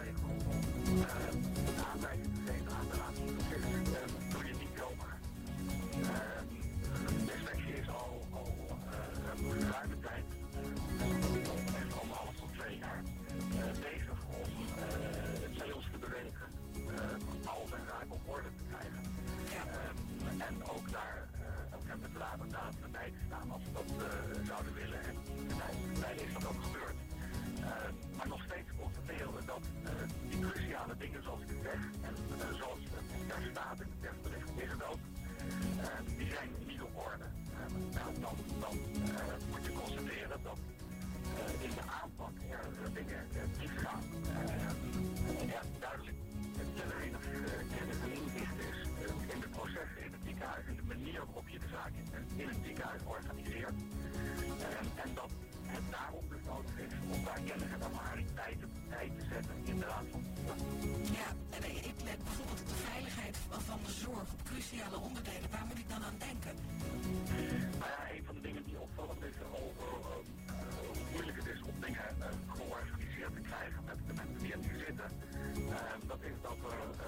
traject om een aanwijzing te geven aan de raadsproces. Doe je niet zomaar. De inspectie is al ruime tijd, echt 1,5 tot 2 jaar, bezig om sales te bewegen, al zijn zaken op orde te krijgen. En ook daar met de waterdaten bij te staan als we dat zouden willen. En uiteindelijk is dat ook gebeurd. Maar nog steeds constateren we dat die cruciale dingen zoals ik zeg, en zoals daar staat in de persbericht is het ook, die zijn niet op orde. Dan moet je constateren dat in de aanpak er dingen niet gaan. Duidelijk een inzicht is in de processen in het ziekenhuis, in de manier waarop je de zaak in het ziekenhuis organiseert. En dat het daarom dus nodig is om daar kennis en ervaring bij te zetten in de raad van bestuur. Ja, en ik let bijvoorbeeld op de veiligheid van de zorg op cruciale onderdelen. Waar moet ik dan aan denken? Nou ja, een van de dingen die opvallend is over hoe moeilijk het is om dingen georganiseerd te krijgen met de mensen die er zitten. Dat is dat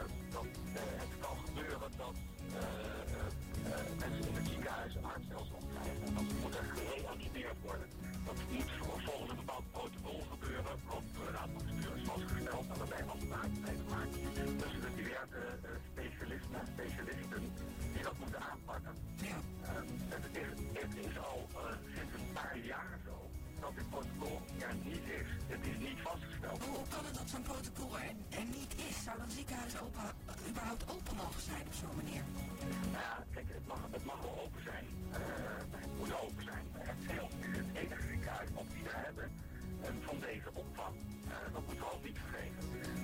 het kan gebeuren dat mensen in het ziekenhuis een hartstelsel krijgen. En dat moet er gereanimeerd worden. Dat moet volgens een bepaald protocol gebeuren. Wat de raad van bestuur is vastgesteld en waarbij afspraken mee gemaakt tussen de diverse specialisten die dat moeten aanpakken. Ja. Het is al sinds een paar jaar zo dat dit protocol er niet is. Het is niet vastgesteld. Hoe kan het dat zo'n protocol er niet is? Zou een ziekenhuis überhaupt open mogen zijn op zo'n manier? Nou ja, kijk, het mag wel open zijn. Het moet open zijn. Het is het enige ziekenhuis wat die er hebben van deze opvang. Dat moeten we ook niet vergeten.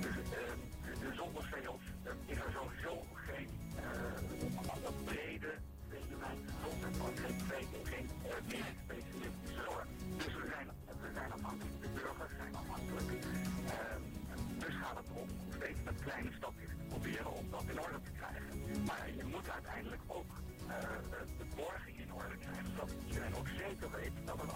Dus zonder sales is er sowieso geen brede geen medisch specialistische zorg. Dus we zijn afhankelijk. De burgers zijn afhankelijk. Dus gaat het om steeds met kleine stapjes te proberen om dat in orde te krijgen. Maar je moet uiteindelijk ook de borging in orde krijgen, zodat iedereen ook zeker weet dat het